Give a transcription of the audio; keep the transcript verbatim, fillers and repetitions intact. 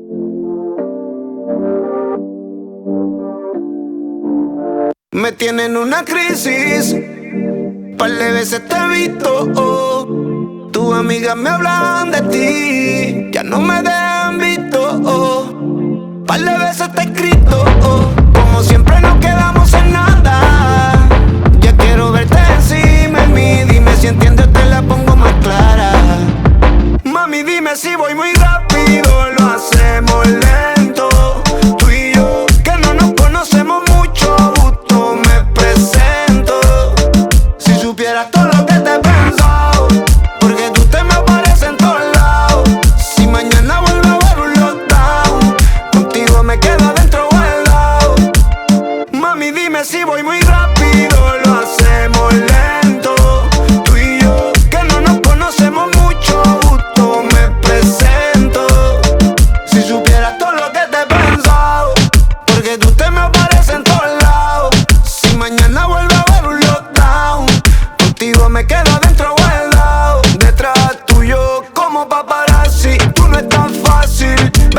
Me tienen una crisis, par de veces te he visto, oh. Tus amigas me hablan de ti, ya no me dejan visto, oh. Par de veces te he escrito, oh. Como siempre nos quedamos en nada.